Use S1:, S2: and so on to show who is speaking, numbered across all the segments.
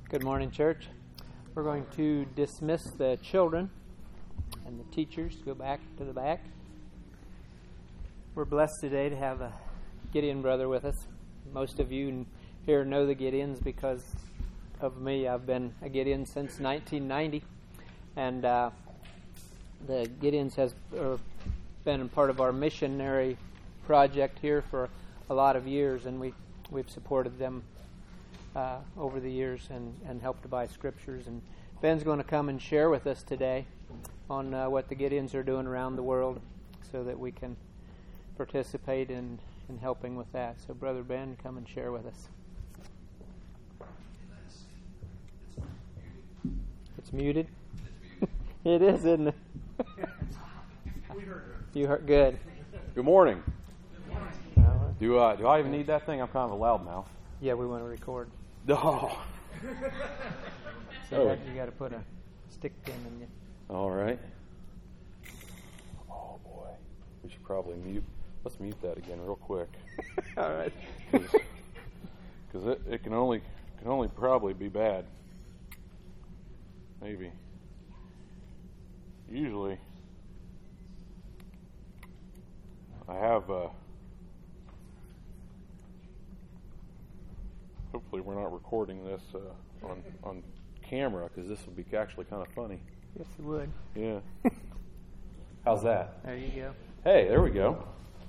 S1: Good morning, church. We're going to dismiss the children and the teachers. Go back to the back. We're blessed today to have a Gideon brother with us. Most of you here know the Gideons because of me. I've been a Gideon since 1990, and the Gideons has been a part of our missionary project here for a lot of years, and we've supported them over the years and helped to buy scriptures. And Ben's going to come and share with us today on what the Gideons are doing around the world so that we can participate in helping with that. So Brother Ben, come and share with us. It's muted? It is, isn't it?
S2: We heard her.
S1: You heard good.
S3: Good morning.
S2: Good morning.
S3: Do I even need that thing? I'm kind of a loudmouth.
S1: Yeah, we want to record.
S3: Oh.
S1: So you got to put a stick pin in you.
S3: All right. Oh boy, we should probably mute. Let's mute that again real quick.
S1: All right.
S3: Because it can only probably be bad. Maybe. Usually, I have. Hopefully, we're not recording this on camera because this will be actually kind of funny.
S1: Yes, it would.
S3: Yeah. How's that?
S1: There you go.
S3: Hey, there we go.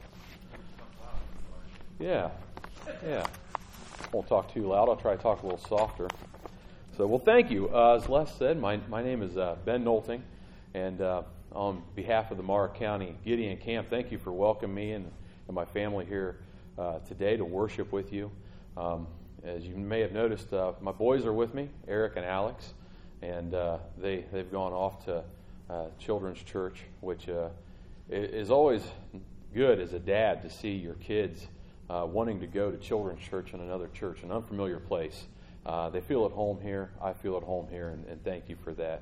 S3: Yeah. Won't talk too loud. I'll try to talk a little softer. So, well, thank you. As Les said, my name is Ben Nolting, and on behalf of the Mara County Gideon Camp, thank you for welcoming me and my family here today to worship with you. As you may have noticed, my boys are with me, Eric and Alex, and they've gone off to Children's Church, which is always good as a dad to see your kids wanting to go to Children's Church in another church, an unfamiliar place. They feel at home here. I feel at home here, and thank you for that.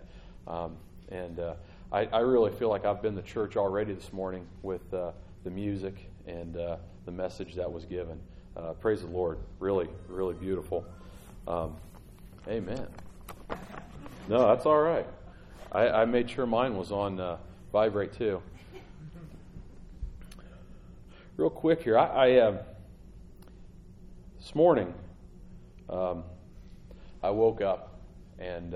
S3: I really feel like I've been to church already this morning with the music and the message that was given. Praise the Lord. Really, really beautiful. Amen. No, that's all right. I made sure mine was on vibrate too. Real quick here. This morning, I woke up and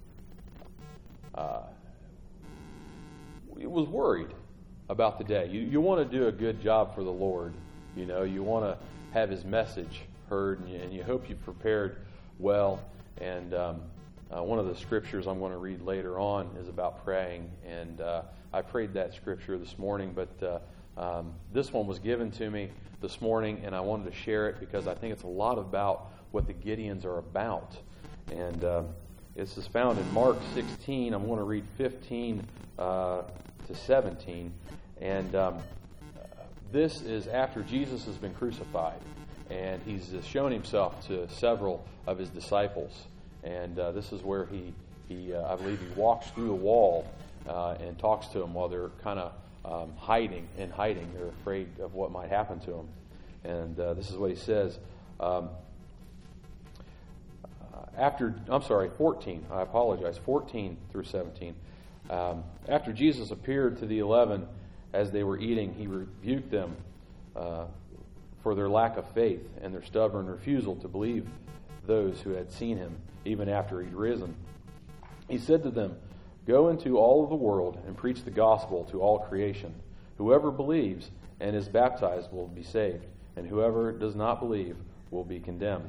S3: was worried about the day. You want to do a good job for the Lord. You know, you want to have His message heard, and you hope you've prepared well. And one of the scriptures I'm going to read later on is about praying, and I prayed that scripture this morning, but this one was given to me this morning, and I wanted to share it because I think it's a lot about what the Gideons are about. And this is found in Mark 16. I'm going to read 15 to 17, and this is after Jesus has been crucified, and He's shown Himself to several of His disciples. And this is where he I believe He walks through the wall and talks to them while they're kind of hiding. They're afraid of what might happen to them. And this is what He says. 14. I apologize. 14 through 17. After Jesus appeared to the 11 as they were eating, He rebuked them for their lack of faith and their stubborn refusal to believe those who had seen Him, even after He'd risen. He said to them, "Go into all of the world and preach the gospel to all creation. Whoever believes and is baptized will be saved, and whoever does not believe will be condemned."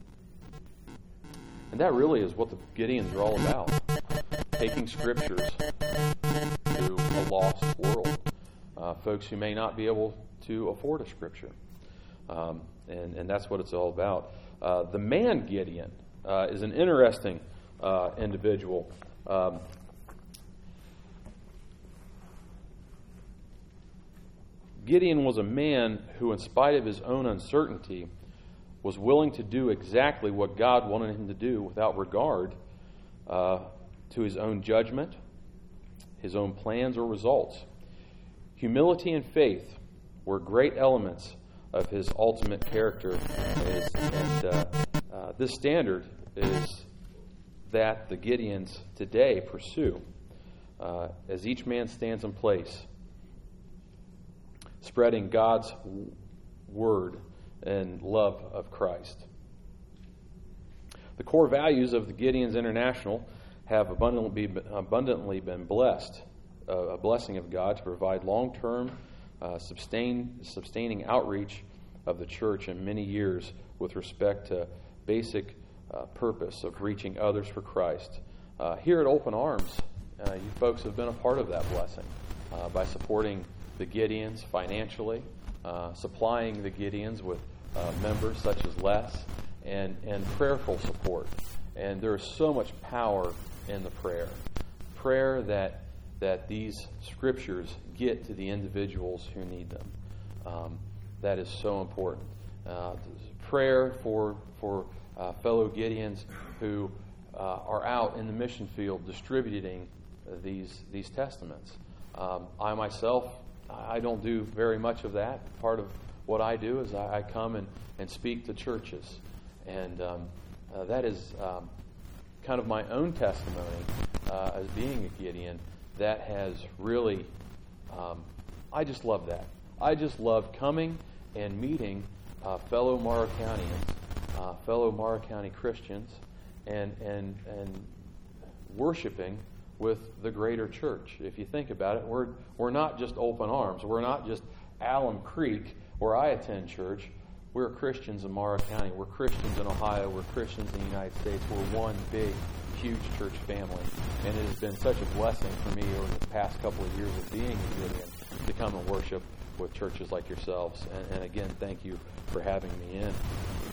S3: And that really is what the Gideons are all about. Taking scriptures to a lost world. Folks who may not be able to afford a scripture. And that's what it's all about. The man Gideon is an interesting individual. Gideon was a man who, in spite of his own uncertainty, was willing to do exactly what God wanted him to do without regard to his own judgment, his own plans or results. Humility and faith were great elements of his ultimate character. And this standard is that the Gideons today pursue as each man stands in place, spreading God's word and love of Christ. The core values of the Gideons International have abundantly been blessed, a blessing of God to provide long-term, sustaining outreach of the church in many years with respect to basic purpose of reaching others for Christ. Here at Open Arms, you folks have been a part of that blessing by supporting the Gideons financially, supplying the Gideons with members such as Les, and prayerful support. And there is so much power in the prayer that these scriptures get to the individuals who need them. That is so important. Prayer for fellow Gideons who are out in the mission field distributing these testaments. I myself, I don't do very much of that. Part of what I do is I come and speak to churches. And that is kind of my own testimony as being a Gideon. That has really, I just love that. I just love coming and meeting fellow Morrow Countyans, fellow Morrow County Christians, and worshiping with the greater church. If you think about it, we're not just Open Arms. We're not just Alum Creek, where I attend church. We're Christians in Morrow County. We're Christians in Ohio. We're Christians in the United States. We're one big, huge church family. And it has been such a blessing for me over the past couple of years of being a Gideon to come and worship with churches like yourselves. And again, thank you for having me in.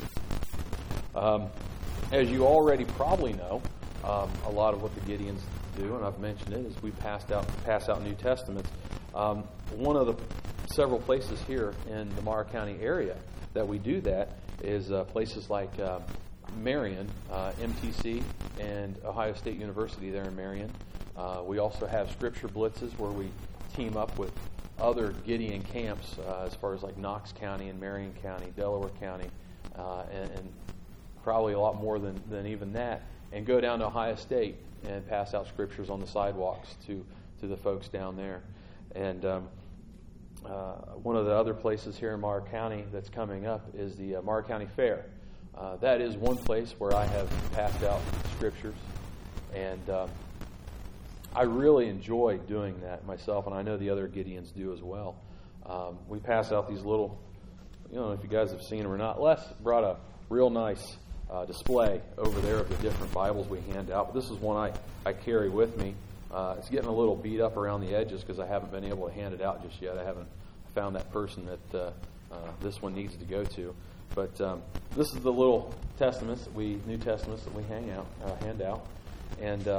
S3: As you already probably know, a lot of what the Gideons do, and I've mentioned it, is we pass out New Testaments. One of the several places here in the Morrow County area that we do that is places like Marion, MTC, and Ohio State University there in Marion. We also have scripture blitzes where we team up with other Gideon camps as far as like Knox County and Marion County, Delaware County, and probably a lot more than even that, and go down to Ohio State and pass out scriptures on the sidewalks to the folks down there. And one of the other places here in Morrow County that's coming up is the Morrow County Fair. That is one place where I have passed out scriptures, and I really enjoy doing that myself, and I know the other Gideons do as well. We pass out these little, I don't know if you guys have seen them or not. Les brought a real nice display over there of the different Bibles we hand out, but this is one I carry with me. It's getting a little beat up around the edges because I haven't been able to hand it out just yet. I haven't found that person that this one needs to go to. But this is the little testaments New Testaments that we hand out, and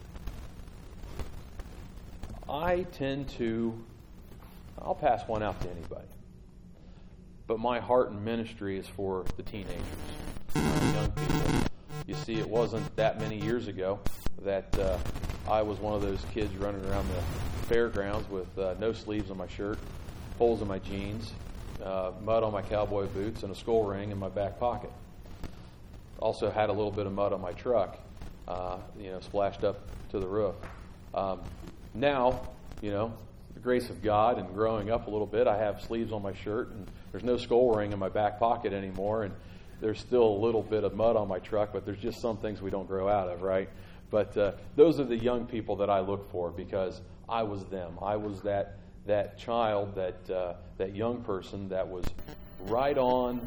S3: I'll pass one out to anybody. But my heart and ministry is for the teenagers, young people. You see, it wasn't that many years ago that I was one of those kids running around the fairgrounds with no sleeves on my shirt, holes in my jeans, mud on my cowboy boots, and a skull ring in my back pocket. Also had a little bit of mud on my truck, splashed up to the roof. Now, the grace of God and growing up a little bit, I have sleeves on my shirt, and there's no skull ring in my back pocket anymore, and there's still a little bit of mud on my truck, but there's just some things we don't grow out of, right? But those are the young people that I look for, because I was them. I was that child, that young person that was right on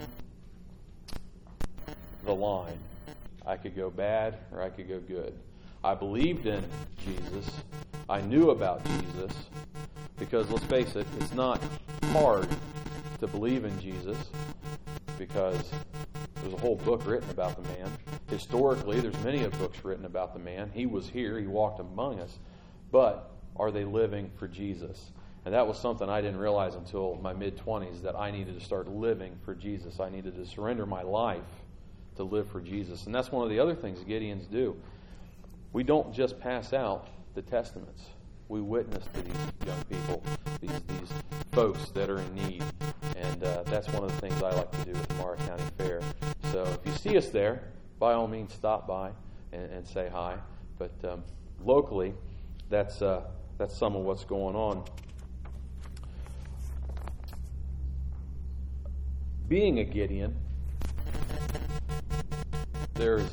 S3: the line. I could go bad or I could go good. I believed in Jesus. I knew about Jesus, because let's face it, it's not hard to believe in Jesus, because there's a whole book written about the man. Historically, there's many books written about the man. He was here. He walked among us. But are they living for Jesus? And that was something I didn't realize until my mid-20s, that I needed to start living for Jesus. I needed to surrender my life to live for Jesus. And that's one of the other things Gideons do. We don't just pass out the testaments. We witness to these young people, these folks that are in need. And that's one of the things I like to do with the Morrow County Fair. So if you see us there, by all means stop by. and say hi. But locally, that's some of what's going on. Being a Gideon, there's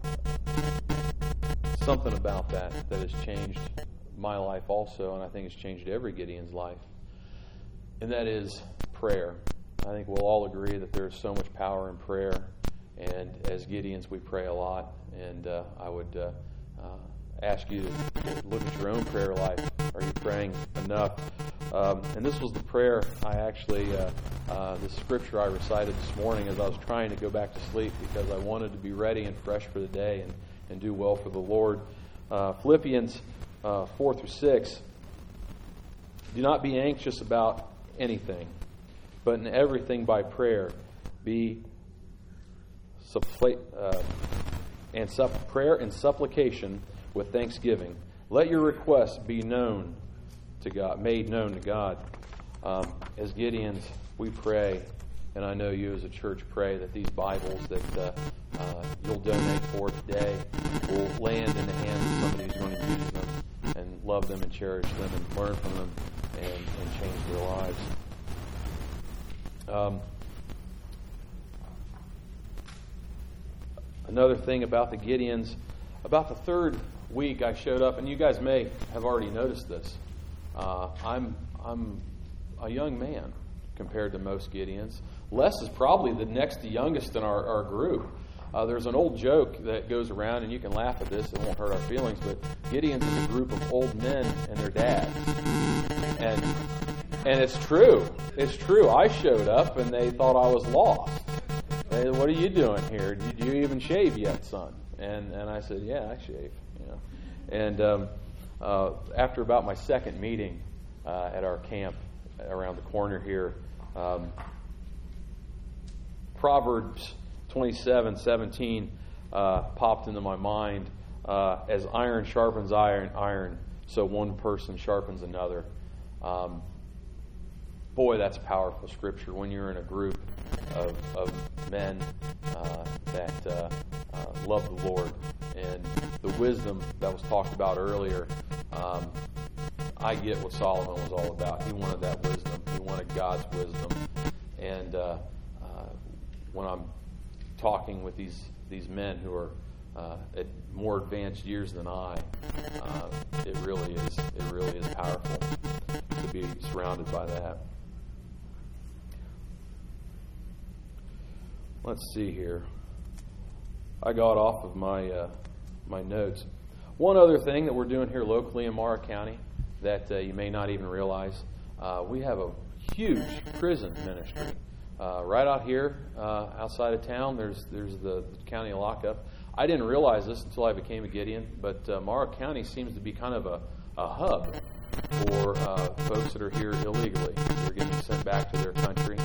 S3: something about that has changed my life also, and I think it's changed every Gideon's life. And that is prayer. I think we'll all agree that there's so much power in prayer, and as Gideons we pray a lot. And I would ask you to look at your own prayer life. Are you praying enough? And this was the prayer I actually, the scripture I recited this morning as I was trying to go back to sleep because I wanted to be ready and fresh for the day and do well for the Lord. Philippians 4-6. Do not be anxious about anything, but in everything by prayer prayer and supplication with thanksgiving. Let your requests be known to God, made known to God. As Gideons, we pray, and I know you as a church pray that these Bibles that you'll donate for today will land in the hands of somebody who's going to use them and love them and cherish them and learn from them and change their lives. Another thing about the Gideons, about the third week I showed up, and you guys may have already noticed this. I'm a young man compared to most Gideons. Les is probably the next youngest in our group. There's an old joke that goes around, and you can laugh at this, it won't hurt our feelings, but Gideons is a group of old men and their dads. And it's true. It's true. I showed up, and they thought I was lost. They said, "What are you doing here? Did you even shave yet, son?" And I said, "Yeah, I shave." You know. And after about my second meeting at our camp around the corner here, Proverbs 27:17 popped into my mind. As iron sharpens iron, so one person sharpens another. Boy, that's powerful scripture when you're in a group of men that love the Lord. And the wisdom that was talked about earlier, I get what Solomon was all about. He wanted that wisdom. He wanted God's wisdom. And when I'm talking with these men who are at more advanced years than I, it really is powerful to be surrounded by that. Let's see here. I got off of my notes. One other thing that we're doing here locally in Morrow County that you may not even realize, we have a huge prison ministry. Right out here, outside of town, there's the county lockup. I didn't realize this until I became a Gideon, but Morrow County seems to be kind of a hub for folks that are here illegally. They're getting sent back to their country.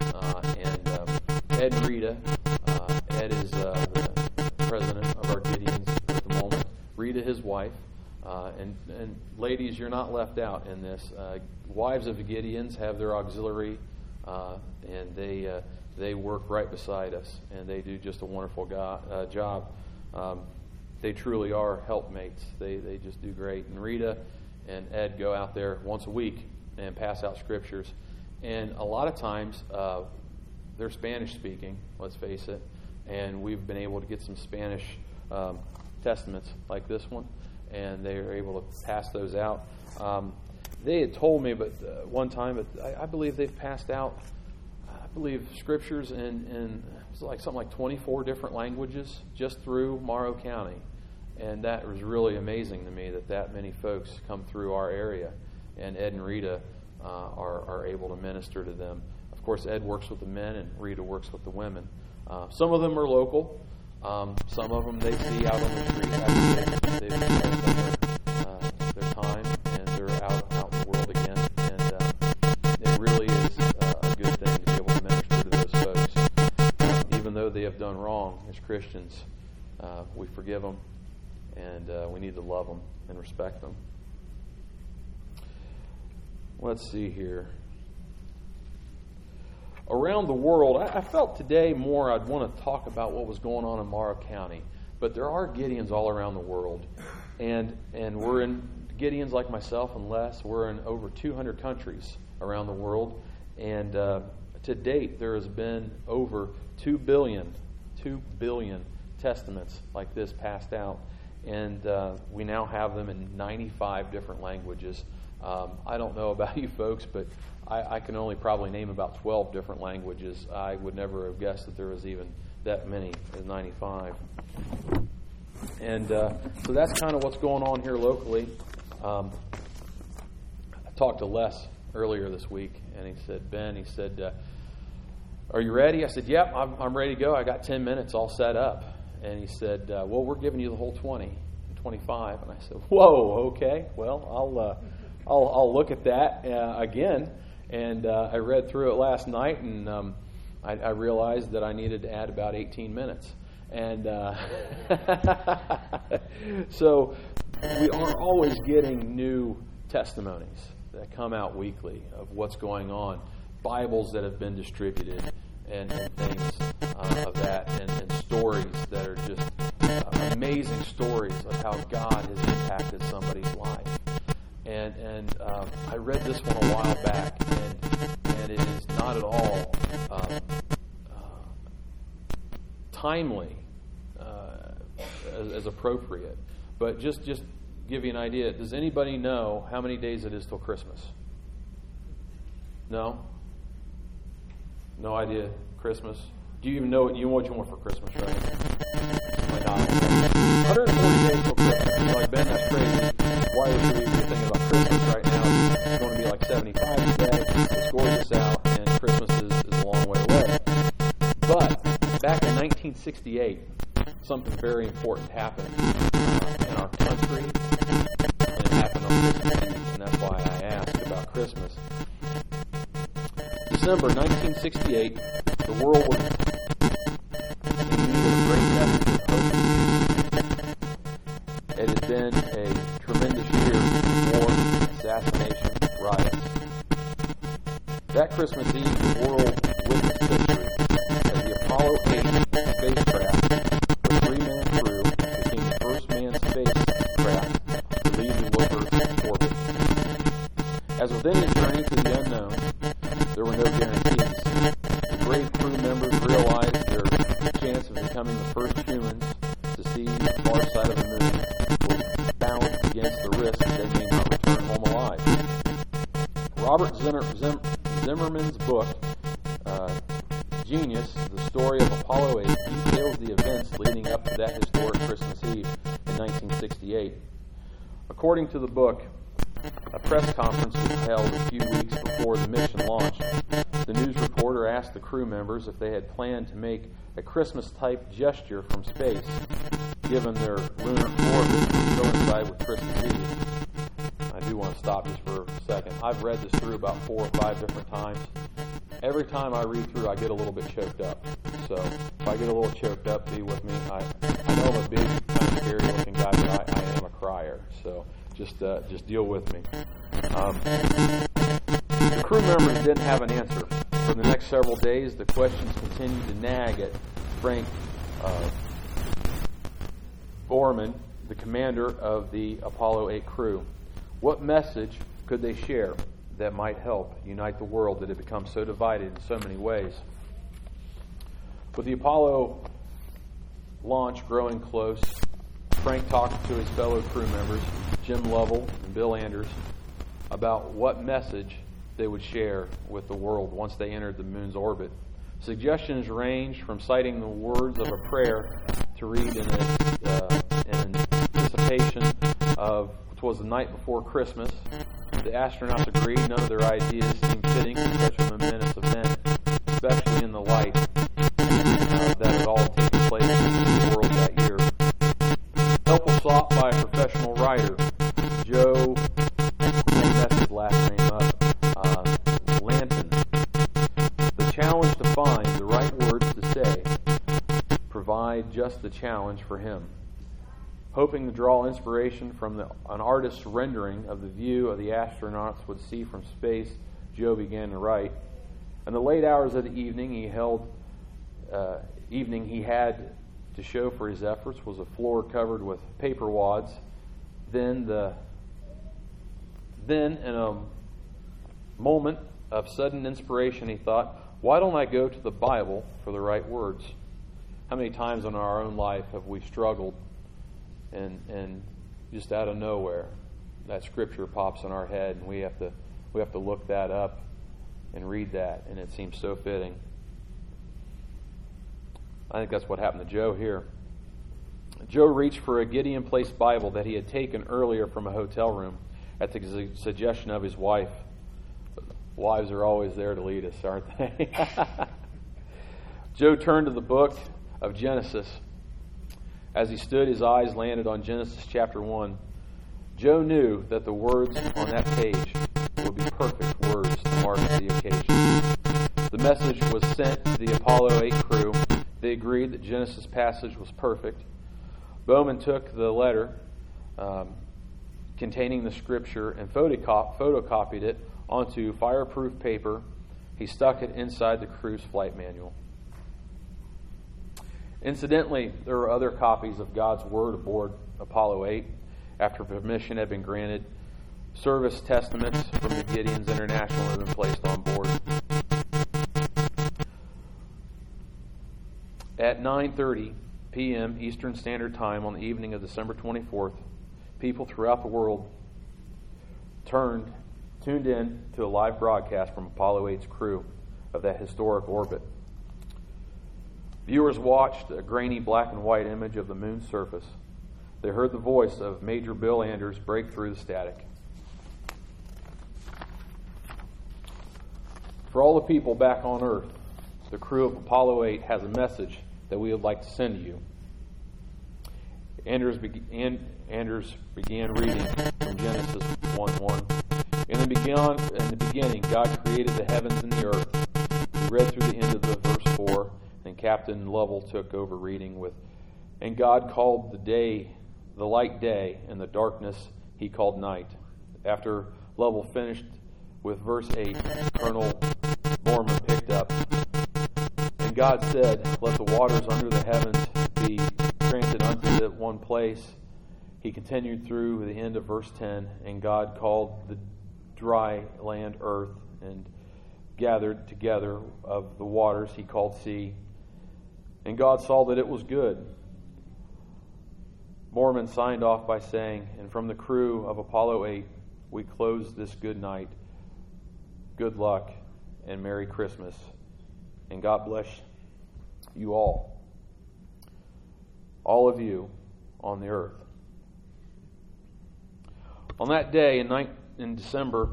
S3: Ed and Rita, Ed is the president of our Gideons at the moment. Rita, his wife. And ladies, you're not left out in this. Wives of the Gideons have their auxiliary, and they work right beside us, and they do just a wonderful job. They truly are helpmates. They just do great. And Rita and Ed go out there once a week and pass out scriptures. And a lot of times they're Spanish speaking, let's face it, and we've been able to get some Spanish testaments like this one, and they are able to pass those out. They had told me, but one time, but I believe they've passed out, scriptures in it's like something like 24 different languages just through Morrow County, and that was really amazing to me that many folks come through our area, and Ed and Rita are able to minister to them. Of course, Ed works with the men, and Rita works with the women. Some of them are local. Some of them they see out on the street after they've spent their time, and they're out in the world again. And it really is a good thing to be able to minister to those folks. Even though they have done wrong, as Christians, we forgive them, and we need to love them and respect them. Let's see here. Around the world, I felt today more I'd want to talk about what was going on in Morrow County. But there are Gideons all around the world. And we're in, Gideons like myself and Les, we're in over 200 countries around the world. And to date, there has been over 2 billion testaments like this passed out. And we now have them in 95 different languages. I don't know about you folks, but I can only probably name about 12 different languages. I would never have guessed that there was even that many as 95. And so that's kind of what's going on here locally. I talked to Les earlier this week, and he said, Ben, he said, are you ready? I said, yep, I'm ready to go. I got 10 minutes all set up. And he said, well, we're giving you the whole 20 and 25. And I said, whoa, okay. Well, I'll look at that again. And I read through it last night, and I realized that I needed to add about 18 minutes. And so we are always getting new testimonies that come out weekly of what's going on, Bibles that have been distributed, and things of that, and stories that are just amazing stories of how God has impacted somebody's life. And I read this one a while back, and it is not at all timely as appropriate. But just give you an idea. Does anybody know how many days it is till Christmas? No? No idea. Christmas. Do you even know what you want for Christmas, right? Might not. 140 days till Christmas. Like, Ben, that's crazy. Why are we thinking about Christmas right now? It's going to be like 75 today. It's gorgeous out, and Christmas is a long way away. But back in 1968, something very important happened in our country, and it happened on Christmas Eve, and that's why I asked about Christmas. December 1968, the world was in need of a great message of hope. It had been a tremendous year of war, assassination, riots. That Christmas Eve, the world witnessed history as the Apollo 8 spacecraft, with 3-man crew, became the first manned spacecraft to leave the low Earth orbit. As with any journey to the unknown, there were no guarantees. The brave crew members realized their chance of becoming the first humans to see the far side of the moon was balanced against the risk that they may not return home alive. Robert Zimmerman's book, Genius, the story of Apollo 8, details the events leading up to that historic Christmas Eve in 1968. According to the book, a press conference was held a few weeks before the mission launched. The news reporter asked the crew members if they had planned to make a Christmas-type gesture from space, given their lunar orbit to coincide with Christmas Eve. I do want to stop just for a second. I've read this through about 4 or 5 different times. Every time I read through, I get a little bit choked up. So if I get a little choked up, be with me. I know I'm a big, kind of scary-looking guy, but I am a crier. So just deal with me. The crew members didn't have an answer. For the next several days, the questions continued to nag at Frank Borman, the commander of the Apollo 8 crew. What message could they share that might help unite the world that had become so divided in so many ways? With the Apollo launch growing close, Frank talked to his fellow crew members, Jim Lovell and Bill Anders, about what message they would share with the world once they entered the moon's orbit. Suggestions ranged from citing the words of a prayer to read in anticipation of, which was the night before Christmas. The astronauts agreed none of their ideas seemed fitting for such a momentous event, especially in the light that had all taken place in the world that year. Help was sought by a professional writer, Joe, I messed his last name up, Lanton. The challenge to find the right words to say provide just the challenge for him. Hoping to draw inspiration from an artist's rendering of the view of the astronauts would see from space, Joe began to write. In the late hours of the evening, he had to show for his efforts was a floor covered with paper wads. Then in a moment of sudden inspiration, he thought, why don't I go to the Bible for the right words? How many times in our own life have we struggled and just out of nowhere that scripture pops in our head and we have to look that up and read that, and it seems so fitting. I think that's what happened to Joe here. Joe reached for a Gideon Place Bible that he had taken earlier from a hotel room at the suggestion of his wife. Wives are always there to lead us, aren't they? Joe turned to the book of Genesis. As he stood, his eyes landed on Genesis chapter 1. Joe knew that the words on that page would be perfect words to mark the occasion. The message was sent to the Apollo 8 crew. They agreed that Genesis passage was perfect. Bowman took the letter containing the scripture and photocopied it onto fireproof paper. He stuck it inside the crew's flight manual. Incidentally, there were other copies of God's Word aboard Apollo 8 after permission had been granted. Service testaments from the Gideons International had been placed on board. At 9:30 p.m. Eastern Standard Time on the evening of December 24th, people throughout the world tuned in to a live broadcast from Apollo 8's crew of that historic orbit. Viewers watched a grainy black and white image of the moon's surface. They heard the voice of Major Bill Anders break through the static. For all the people back on Earth, the crew of Apollo 8 has a message that we would like to send to you. Anders began reading from Genesis 1:1. In the beginning, God created the heavens and the earth. He read through the end of the verse 4, and Captain Lovell took over reading with, and God called the light day, and the darkness he called night. After Lovell finished with verse 8, Colonel Borman picked up, and God said, let the waters under the heavens be granted unto one place. He continued through the end of verse 10, and God called the dry land earth, and gathered together of the waters he called sea. And God saw that it was good. Borman signed off by saying, and from the crew of Apollo 8, we close this good night. Good luck and Merry Christmas. And God bless you all of you on the earth. On that day, December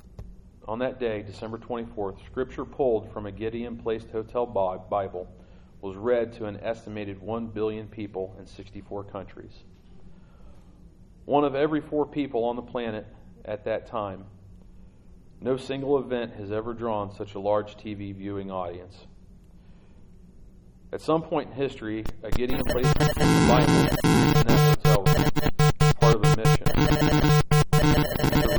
S3: 24th, Scripture pulled from a Gideon Place Hotel Bible was read to an estimated 1 billion people in 64 countries. One of every 4 people on the planet at that time. No single event has ever drawn such a large TV viewing audience. At some point in history, a Gideon Place Bible in that hotel room, part of a mission to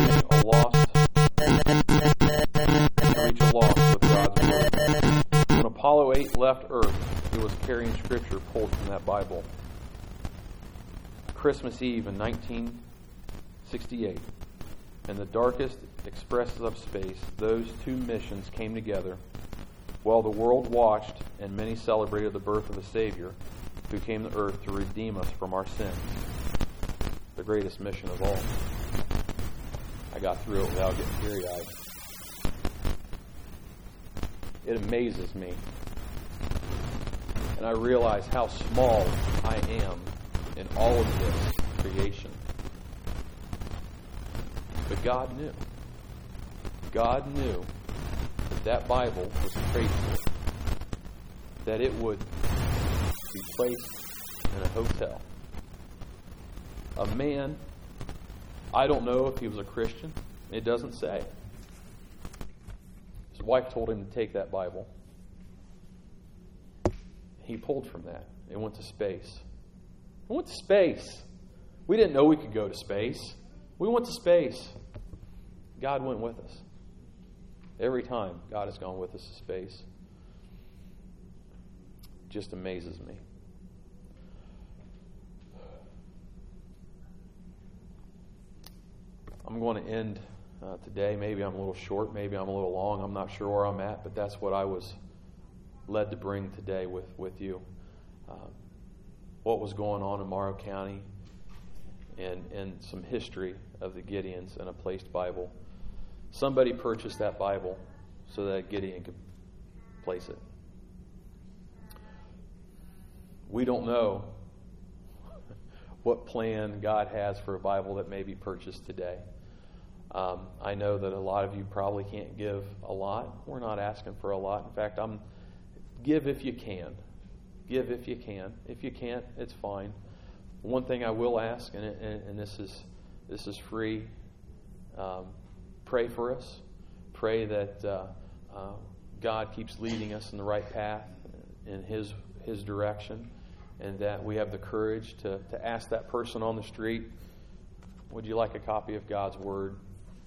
S3: reach a lost with God's word. When Apollo 8 left Earth, it was carrying scripture pulled from that Bible. Christmas Eve in 1968, in the darkest expresses of space, those 2 missions came together while the world watched and many celebrated the birth of a Savior who came to earth to redeem us from our sins. The greatest mission of all. I got through it without getting teary-eyed. It amazes me. And I realize how small I am in all of this creation. But God knew. God knew that Bible was prayed for, that it would be placed in a hotel. A man, I don't know if he was a Christian. It doesn't say. His wife told him to take that Bible. He pulled from that. It went to space. It went to space. We didn't know we could go to space. We went to space. God went with us. Every time God has gone with us to space. It just amazes me. I'm going to end today. Maybe I'm a little short, maybe I'm a little long. I'm not sure where I'm at, but that's what I was led to bring today with you. What was going on in Morrow County and some history of the Gideons and a placed Bible. Somebody purchased that Bible so that Gideon could place it. We don't know what plan God has for a Bible that may be purchased today. I know that a lot of you probably can't give a lot. We're not asking for a lot. In fact, give if you can. Give if you can. If you can't, it's fine. One thing I will ask, and this is free. Pray for us. Pray that God keeps leading us in the right path, in His direction, and that we have the courage to ask that person on the street, would you like a copy of God's Word?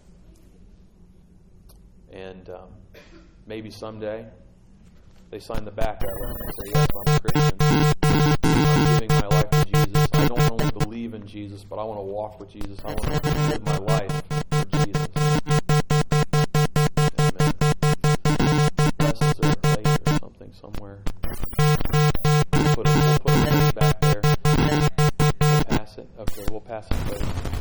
S3: And maybe someday they sign the back of it and say, yes, I'm a Christian. I'm giving my life to Jesus. I don't only believe in Jesus, but I want to walk with Jesus. I want to live my life for Jesus. Amen. Blessed or faith or something somewhere. We'll put a plate back there. We'll pass it. Okay, we'll pass it.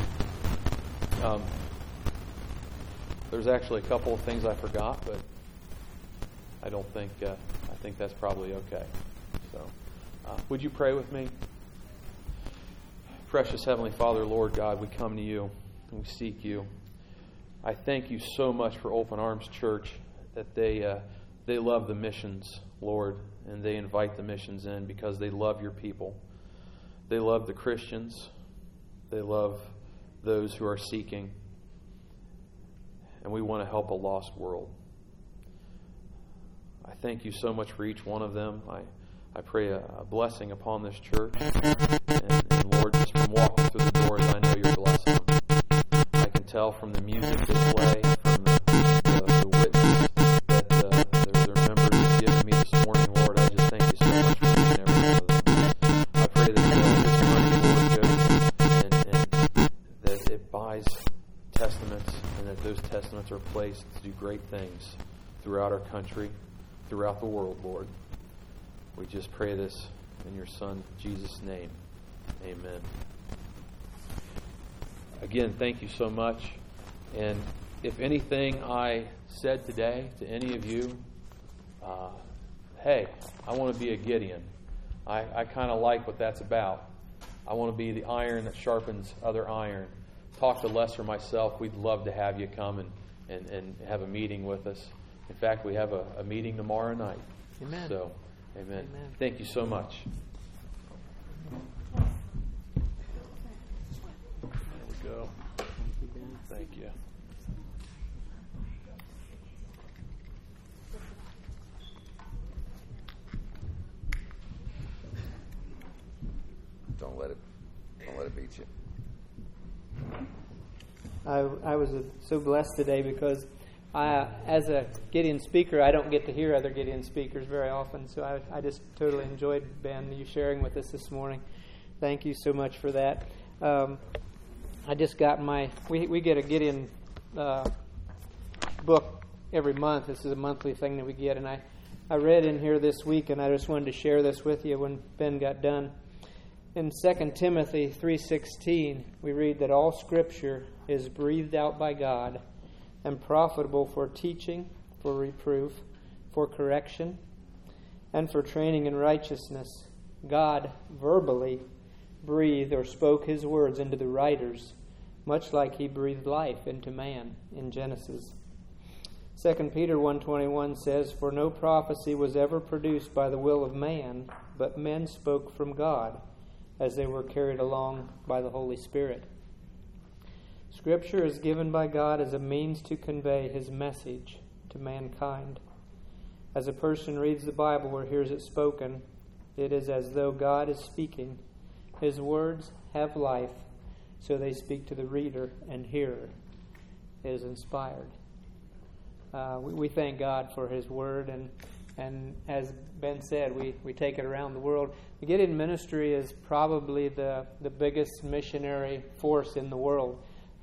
S3: There's actually a couple of things I forgot, but I don't think. I think that's probably okay. So, would you pray with me? Precious Heavenly Father, Lord God, we come to you and we seek you. I thank you so much for Open Arms Church, that they love the missions, Lord, and they invite the missions in because they love your people. They love the Christians. They love those who are seeking. And we want to help a lost world. I thank you so much for each one of them. I pray a blessing upon this church. And Lord, just from walking through the doors, I know you're blessing them. I can tell from the music they play, from the witness that the members have given me this morning, Lord. I just thank you so much for each and every one of them. I pray that this money, Lord, goes and that it buys testaments, and that those testaments are placed to do great things throughout our country, throughout the world, Lord. We just pray this in your Son, Jesus' name. Amen. Again, thank you so much. And if anything I said today to any of you, hey, I want to be a Gideon. I kind of like what that's about. I want to be the iron that sharpens other iron. Talk to Les or myself. We'd love to have you come and have a meeting with us. In fact, we have a meeting tomorrow night.
S1: Amen.
S3: So, amen. Thank you so much. There we go. Thank you.
S4: Don't let it beat you.
S1: I was so blessed today because as a Gideon speaker, I don't get to hear other Gideon speakers very often. So I just totally enjoyed, Ben, you sharing with us this morning. Thank you so much for that. I just got we get a Gideon book every month. This is a monthly thing that we get. And I read in here this week, and I just wanted to share this with you when Ben got done. In 2 Timothy 3:16, we read that all Scripture is breathed out by God and profitable for teaching, for reproof, for correction, and for training in righteousness. God verbally breathed or spoke His words into the writers, much like He breathed life into man in Genesis. 2 Peter 1:21 says, "For no prophecy was ever produced by the will of man, but men spoke from God, as they were carried along by the Holy Spirit." Scripture is given by God as a means to convey His message to mankind. As a person reads the Bible or hears it spoken, it is as though God is speaking. His words have life, so they speak to the reader and hearer. It is inspired. We thank God for His Word, and as Ben said, we take it around the world. The Gideon ministry is probably the biggest missionary force in the world.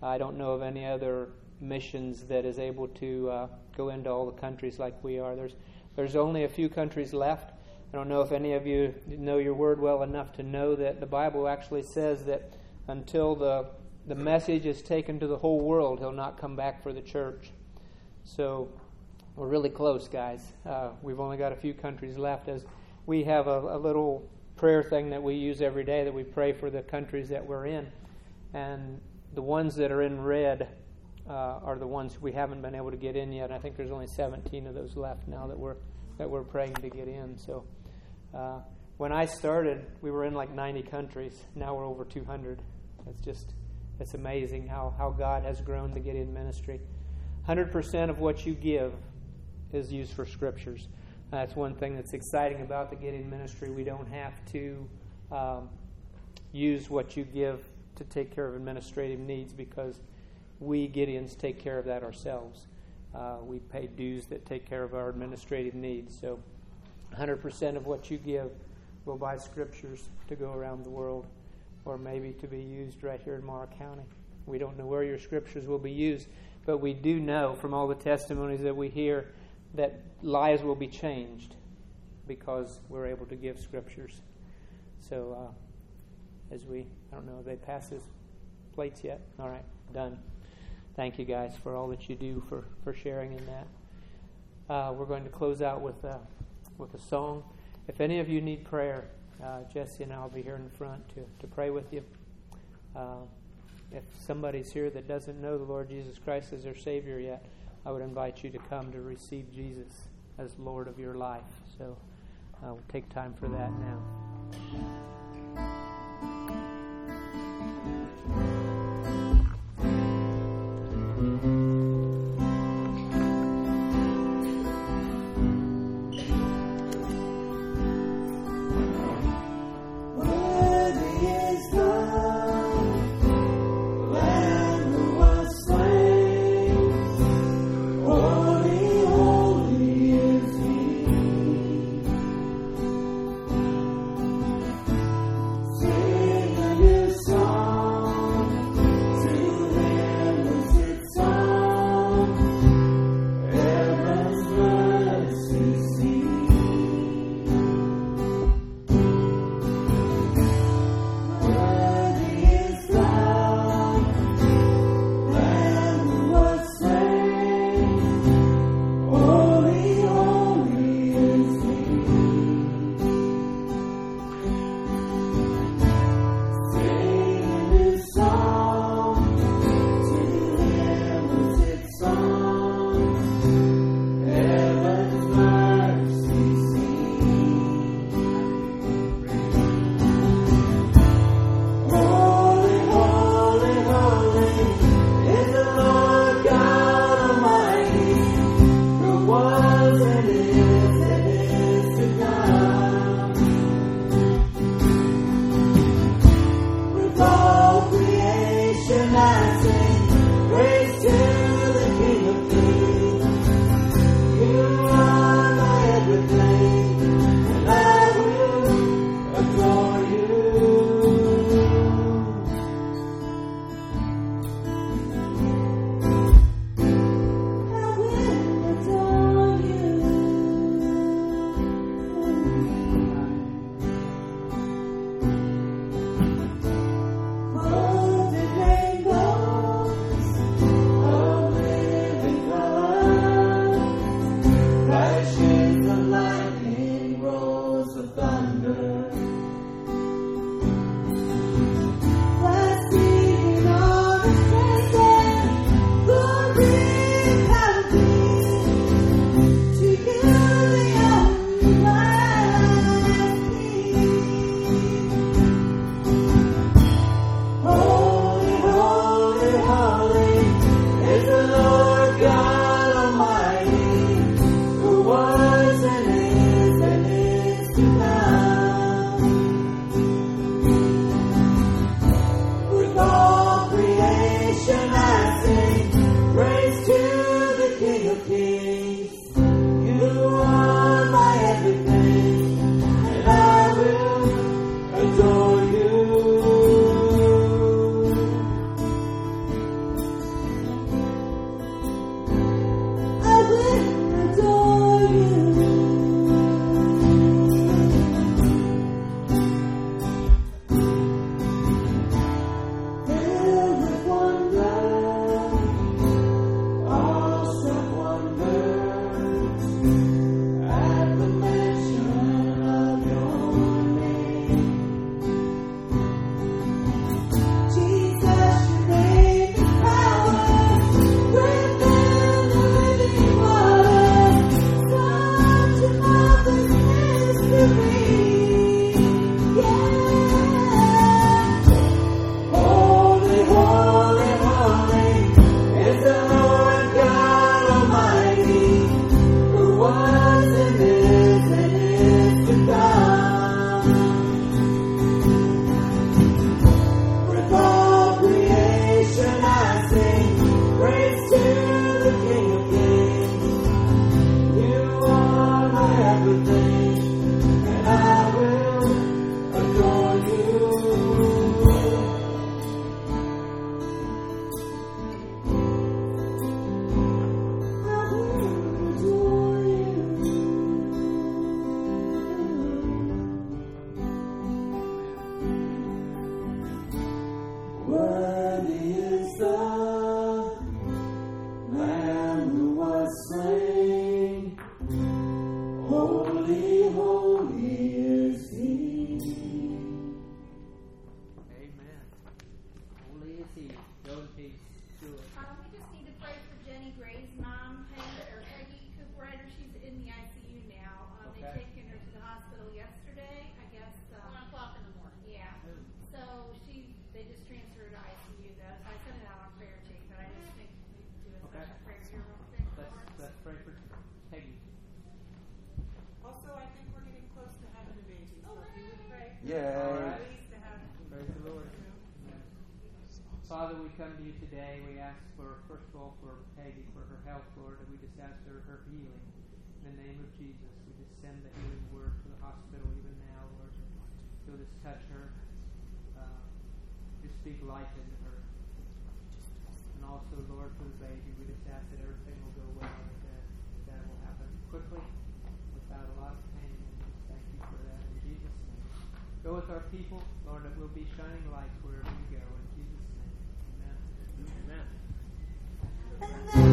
S1: I don't know of any other missions that is able to go into all the countries like we are. There's only a few countries left. I don't know if any of you know your word well enough to know that the Bible actually says that until the message is taken to the whole world, He'll not come back for the church. So we're really close, guys. We've only got a few countries left. As we have a little prayer thing that we use every day, that we pray for the countries that we're in. And the ones that are in red are the ones we haven't been able to get in yet. I think there's only 17 of those left now that we're praying to get in. So when I started, we were in like 90 countries. Now we're over 200. It's amazing how God has grown the Gideon ministry. 100% of what you give is used for scriptures. That's one thing that's exciting about the Gideon ministry. We don't have to use what you give to take care of administrative needs, because we Gideons take care of that ourselves. We pay dues that take care of our administrative needs. So 100% of what you give will buy scriptures to go around the world, or maybe to be used right here in Morrow County. We don't know where your scriptures will be used, but we do know from all the testimonies that we hear that lives will be changed because we're able to give scriptures. So I don't know, have they passed his plates yet? All right, done. Thank you guys for all that you do for sharing in that. We're going to close out with a song. If any of you need prayer, Jesse and I will be here in front to pray with you. If somebody's here that doesn't know the Lord Jesus Christ as their Savior yet, I would invite you to come to receive Jesus as Lord of your life. So we'll take time for that now. Father, we come to you today. We ask for, first of all, for Peggy, for her health, Lord, and we just ask for her healing. In the name of Jesus, we just send the healing word to the hospital even now, Lord. You'll just touch her. Just speak life into her. And also, Lord, for the baby, we just ask that everything will go well, that will happen quickly, without a lot of pain. And we just thank you for that in Jesus' name. Go with our people, Lord, that we'll be shining lights wherever we go. In Jesus' name. Amen.
S5: Amen.